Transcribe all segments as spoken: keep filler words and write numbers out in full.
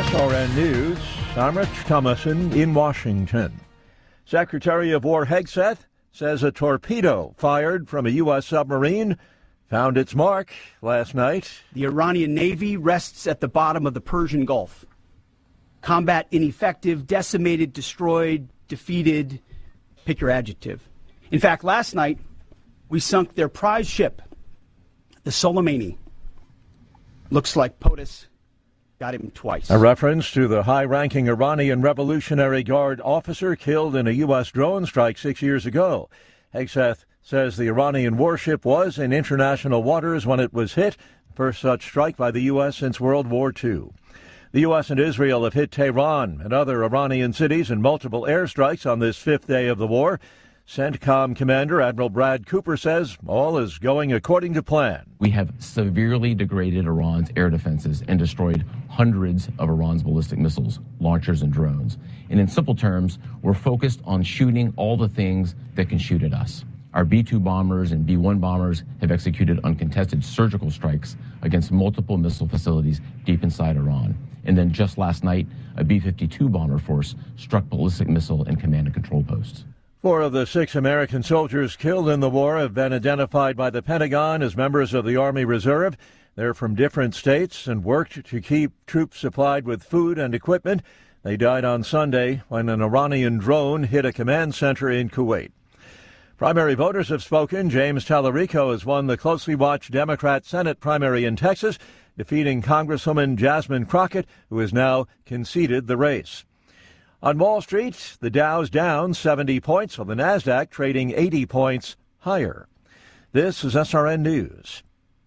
S R N News, I'm Rich Thomason in Washington. Secretary of War Hegseth says a torpedo fired from a U S submarine found its mark last night. The Iranian Navy rests at the bottom of the Persian Gulf. Combat ineffective, decimated, destroyed, defeated, pick your adjective. In fact, last night, we sunk their prize ship, the Soleimani. Looks like POTUS got him twice. A reference to the high-ranking Iranian Revolutionary Guard officer killed in a U S drone strike six years ago. Hegseth says the Iranian warship was in international waters when it was hit, first such strike by the U S since World War Two. The U S and Israel have hit Tehran and other Iranian cities in multiple airstrikes on this fifth day of the war. CENTCOM Commander Admiral Brad Cooper says all is going according to plan. We have severely degraded Iran's air defenses and destroyed hundreds of Iran's ballistic missiles, launchers, and drones. And in simple terms, we're focused on shooting all the things that can shoot at us. Our B two bombers and B one bombers have executed uncontested surgical strikes against multiple missile facilities deep inside Iran. And then just last night, a B fifty-two bomber force struck ballistic missile and command and control posts. Four of the six American soldiers killed in the war have been identified by the Pentagon as members of the Army Reserve. They're from different states and worked to keep troops supplied with food and equipment. They died on Sunday when an Iranian drone hit a command center in Kuwait. Primary voters have spoken. James Tallarico has won the closely watched Democrat Senate primary in Texas, defeating Congresswoman Jasmine Crockett, who has now conceded the race. On Wall Street, the Dow's down seventy points, while the Nasdaq trading eighty points higher. This is S R N News.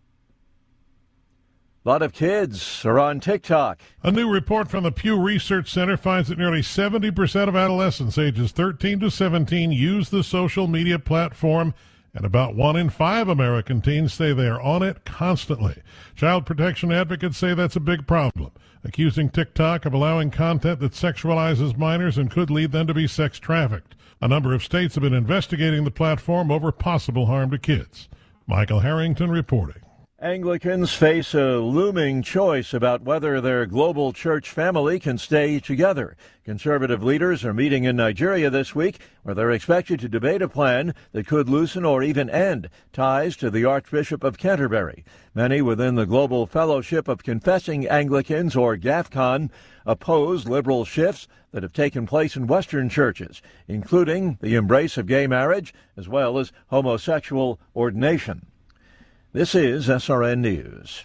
A lot of kids are on TikTok. A new report from the Pew Research Center finds that nearly seventy percent of adolescents ages thirteen to seventeen use the social media platform, and about one in five American teens say they are on it constantly. Child protection advocates say that's a big problem, accusing TikTok of allowing content that sexualizes minors and could lead them to be sex trafficked. A number of states have been investigating the platform over possible harm to kids. Michael Harrington reporting. Anglicans face a looming choice about whether their global church family can stay together. Conservative leaders are meeting in Nigeria this week, where they're expected to debate a plan that could loosen or even end ties to the Archbishop of Canterbury. Many within the Global Fellowship of Confessing Anglicans, or GAFCON, oppose liberal shifts that have taken place in Western churches, including the embrace of gay marriage as well as homosexual ordination. This is S R N News.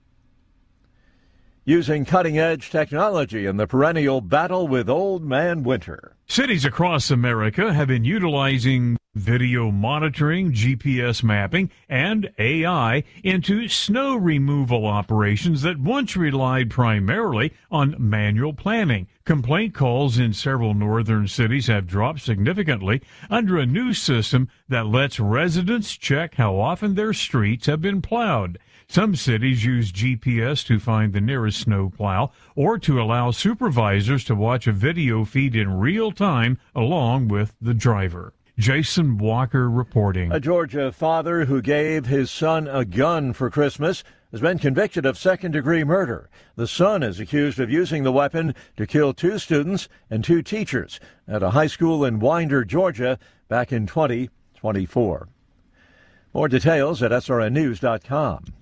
Using cutting-edge technology in the perennial battle with Old Man Winter. Cities across America have been utilizing video monitoring, G P S mapping, and A I into snow removal operations that once relied primarily on manual planning. Complaint calls in several northern cities have dropped significantly under a new system that lets residents check how often their streets have been plowed. Some cities use G P S to find the nearest snow plow or to allow supervisors to watch a video feed in real time along with the driver. Jason Walker reporting. A Georgia father who gave his son a gun for Christmas has been convicted of second-degree murder. The son is accused of using the weapon to kill two students and two teachers at a high school in Winder, Georgia, back in twenty twenty-four. More details at S R N news dot com.